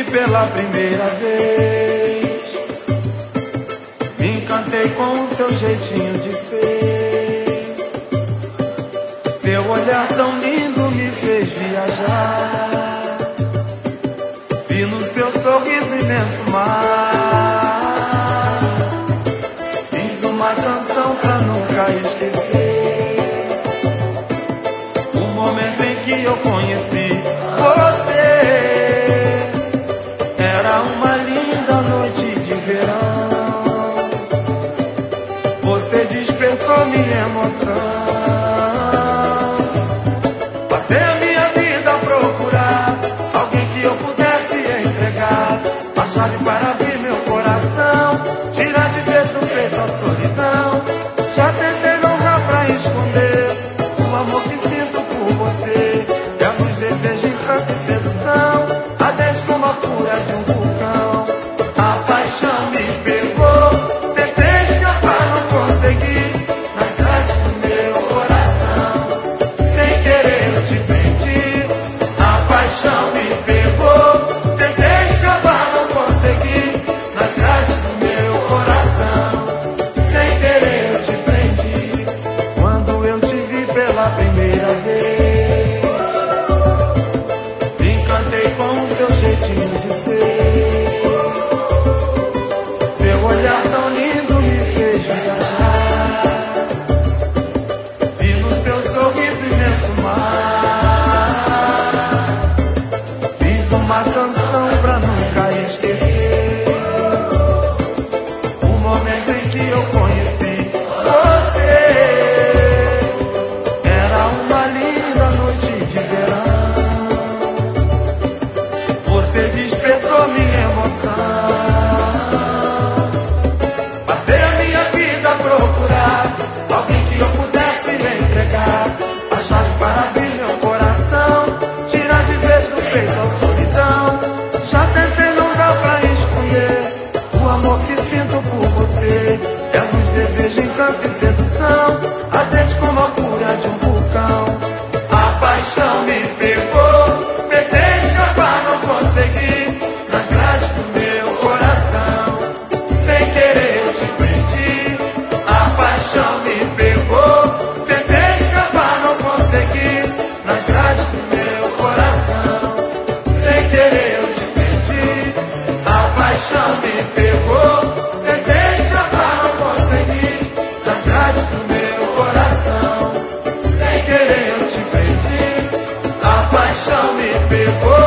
pela primeira vez, me encantei com o seu jeitinho de ser. Seu olhar tão lindo me fez viajar. Vi no seu sorriso imenso mar. Fiz uma canção pra nunca esquecer o momento em que eu conheci você. Era uma linda noite de verão. Você despertou minha emoção. Passei a minha vida a procurar alguém que eu pudesse entregar a chave para abrir meu coração, tirar de vez do peito a solidão. Já tentei, não dá pra esconder o amor que sinto por você. É a luz, desejo, encanto e sedução, ardente como a fúria de um vulcão. A paixão me pegou, tentei escapar, não consegui. Nas grades do meu coração, sem querer eu te prendi. A paixão me pegou, tentei escapar, não consegui. Nas grades do meu coração, sem querer eu te prendi. Quando eu te vi pela primeira vez, me encantei com o seu jeitinho de ser. Seu olhar tão lindo me fez viajar. Vi no seu sorriso imenso mar. Fiz uma canção pra nunca esquecer o momento em que eu conheci você. Era uma linda noite de verão. Você despertou minha emoção. Passei a minha vida a procurar alguém que eu pudesse lhe entregar a chave para abrir meu coração, tirar de vez do peito a solidão. Já tentei, não dá pra esconder o amor que sinto por você. É luz, desejo, encanto e sedução, ardente como a fúria de um vulcão. A paixão me pegou, tentei escapar, não consegui. Nas grades do meu coração, sem querer eu te prendi. A paixão me pegou, tentei escapar, não consegui. Nas grades do meu coração, sem querer eu te prendi. A paixão me pegou, tentei escapar, não consegui. Nas grades do meu coração, sem querer eu te prendi. A paixão me pegou.